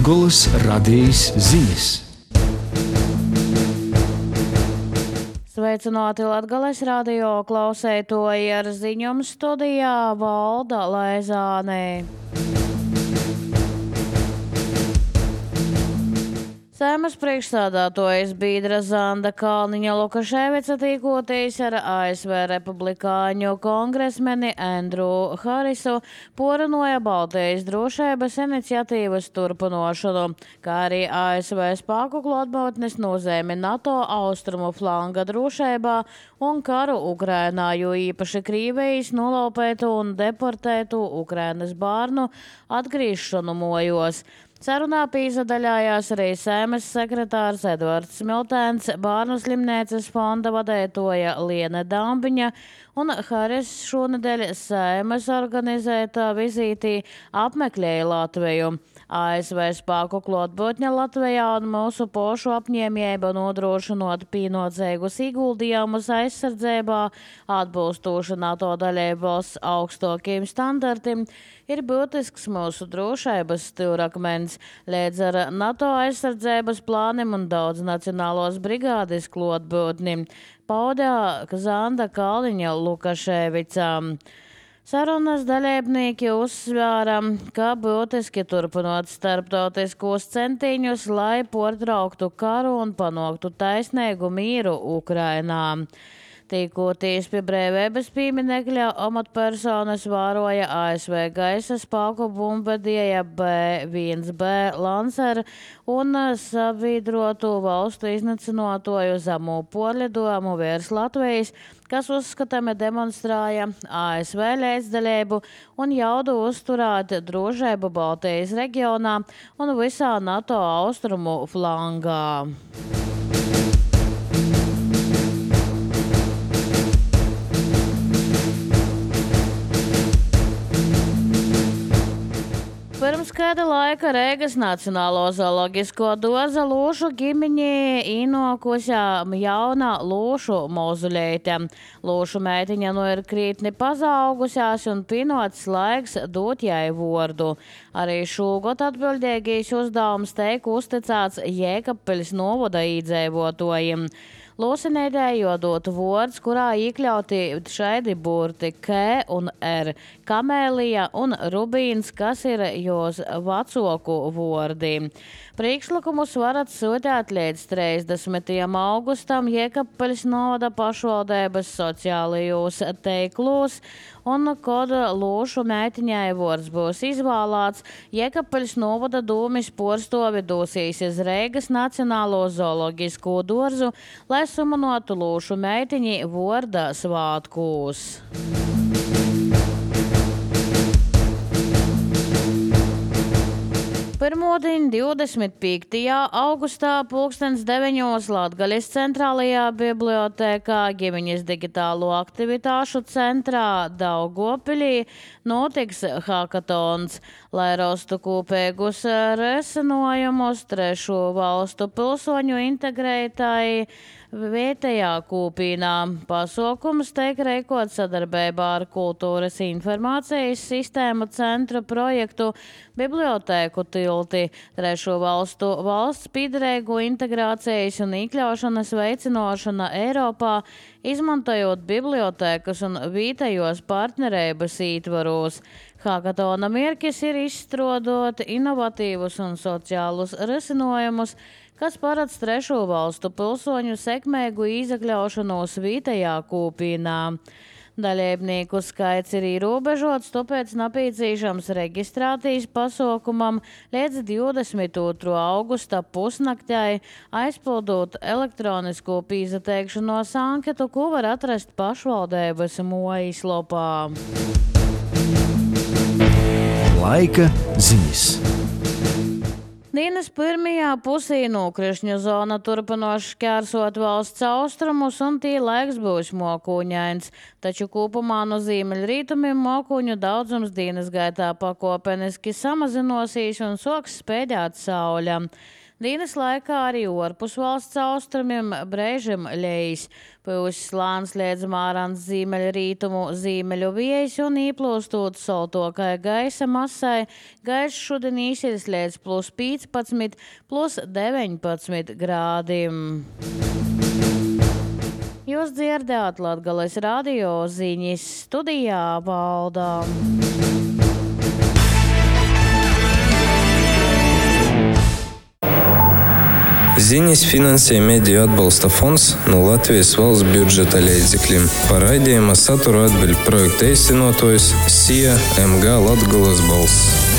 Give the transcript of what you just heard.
Latgoles radijas ziņas. Sveicināti Latgales radio klausētoji, ar ziņām studijā Valda Laizāne. Saeimas priekšsādātojas Bīdra Zanda Kalniņa Lukaševica tīkoties ar ASV republikāņu kongresmeni Andrew Harrisu porinoja Baltijas drošības iniciatīvas turpinošanu, kā arī ASV spēku klātbūtnes nozīmi NATO austrumu flanga drošībā un karu Ukrainā, jo īpaši Krīvijas nolaupētu un deportētu Ukrainas bērnu atgriežšanu mojos. Sarunā pīsadaļājās arī Saeimas sekretārs Edvards Smiltēns, bērnu slimnīcas fonda vadētoja Liene Dambiņa un Haris šonedēļ Saeimas organizētā vizītī apmeklēja Latviju. ASV spēku klātbūtne Latvijā un mūsu pošu apņēmība nodrošinot pienācīgus ieguldījumus aizsardzībā, atbilstoši NATO dalībvalsts augstākiem standartiem, ir būtisks mūsu drošības stūrakmens. Līdz ar NATO aizsardzības plāniem un daudz nacionālos brigādes klātbūtni, pauda Zanda Kalniņa Lukaševica. Sarunas dalībnieki uzsvēra, ka būtiski turpinot starptautiskos centiņus, lai pārtrauktu karu un panāktu taisnīgu mieru Ukrainā. Tīkoties pie brīvības pieminekļa, amatpersonas vēroja ASV gaisa spēku bumbardieja B-1B Lancer un sabiedrotu valstu iznīcinātoju zemu porlidojumu virs Latvijas, kas uzskatami demonstrēja ASV līdzdalību un jaudu uzturēt drošību Baltijas reģionā un visā NATO austrumu flangā. Pirms kāda laika Reigas Nacionālo zooloģisko dārza lūšu ģimeņi ienākusi jauna lūšu mozuleite. Lūšu meitiņa nu ir krītni pazaugusies un pienācis laiks dot jai vārdu. Arī šogad atbildīgais uzdevums tiek uzticēts Jēkabpeļas novada iedzīvotājiem. Lūsinēdē jodot vārds, kurā iekļauti šaidi burti K un R, Kamēlija un Rubīns, kas ir jos vecoku vārdi. Priekšlikumus varat sūtīt līdz 30. augustam Jēkabpeļas novada pašvaldības sociālajos teiklos, un kad lūšu meitiņai vārds būs izvēlēts, Jēkabpeļas novada dūmis porstovi dosies iz Reigas Nacionālo zooloģisko dārzu, lai sumanotu lūšu meitiņi vārda svātkūs. Pirmdien 25. augustā 2009. Latgales centrālajā bibliotēkā ģimeņas digitālo aktivitāšu centrā Daugavpilī notiks hakatons, lai rastu kopīgus risinājumus trešo valstu pilsoņu integrētai vietējā kūpīnā. Pasākums tiek rīkots sadarbībā ar Kultūras informācijas sistēmu centru projektu Bibliotēku tilti, trešo valstu valsts piedarīgu integrācijas un iekļaušanas veicināšana Eiropā, izmantojot bibliotēkas un vietējos partnerības ietvaros. Hakatona mērķis ir izstrādāt inovatīvus un sociālus risinājumus, kas paredz trešo valstu pilsoņu sekmīgu iekļaušanos vietējā kūpīnā. Dalībnieku skaits ir ierobežots, tāpēc nepieciešams reģistrācijas pasākumam līdz 22. augusta pusnaktei, aizpildot elektronisko pieteikšanos anketu, ko var atrast pašvaldības mājaslapā. Laika ziņas. Dienas pirmajā pusē nokrišņu zona turpinoši šķērsot valsts austrumus un tī laiks būs mokuņains, taču kopumā no ziemeļrietumiem mokuņu daudzums dienas gaitā pakopeniski samazinosies un soks spēdēt saule. Dienas laikā arī orpus valsts austrumiem brēžam lejs. Pūsis lāns liedz mārāns ziemeļrītumu ziemeļu viejas un īplūstot soltokai gaisa masai. Gaiss šodien īsies liedz +15, +19 grādiem. Jūs dzirdējāt Latgales radio ziņas, studijā Valdā. Ziņas finansē Mediju atbalsta fonds no Latvijas valsts budžeta līdzekļiem. Par raidījuma saturu atbild projekta īstenotājs SIA MG Latgales balss.